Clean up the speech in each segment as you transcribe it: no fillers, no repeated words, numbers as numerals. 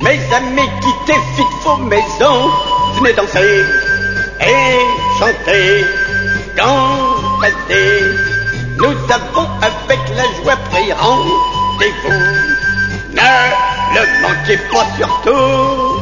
Mes amis, quittez vite vos maisons, venez danser et chanter, cantater. Nous avons avec la joie pris rendez-vous. Ne le manquez pas surtout.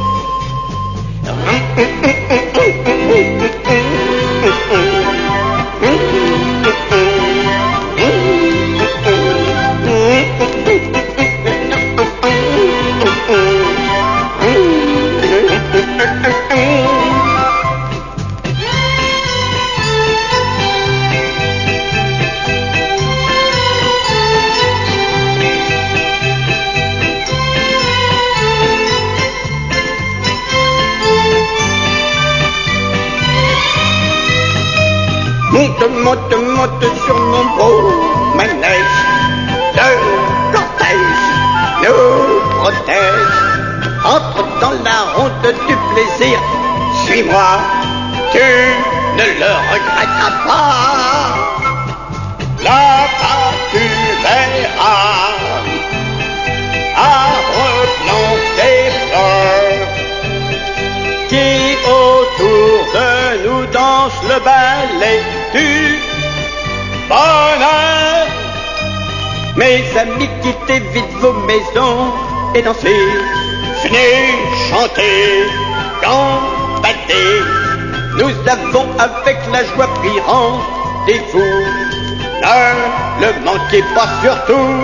Monte, monte, monte sur mon beau manège. Le cortège nous protège. Entre dans la ronde du plaisir. Suis-moi, tu ne le regretteras pas. Là-bas tu verras arbres, plantes et fleurs qui autour de nous dansent le ballet du bonheur. Mes amis, quittez vite vos maisons et dansez, venez chanter, cantater. Nous avons avec la joie pris rendez-vous. Ne le manquez pas surtout.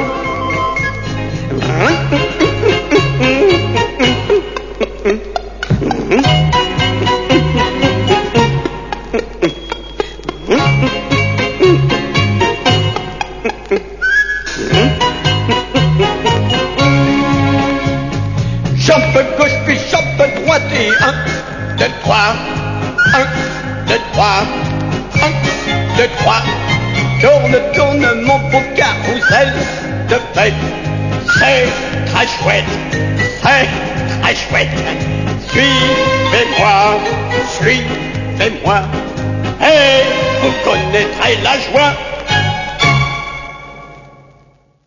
Chope gauche puis chope droite et 1, 2, 3, 1, 2, 3, 1, 2, 3. Tourne, tourne mon beau carrousel de fête. C'est très chouette, c'est très chouette. Suivez-moi, suivez-moi, et vous connaîtrez la joie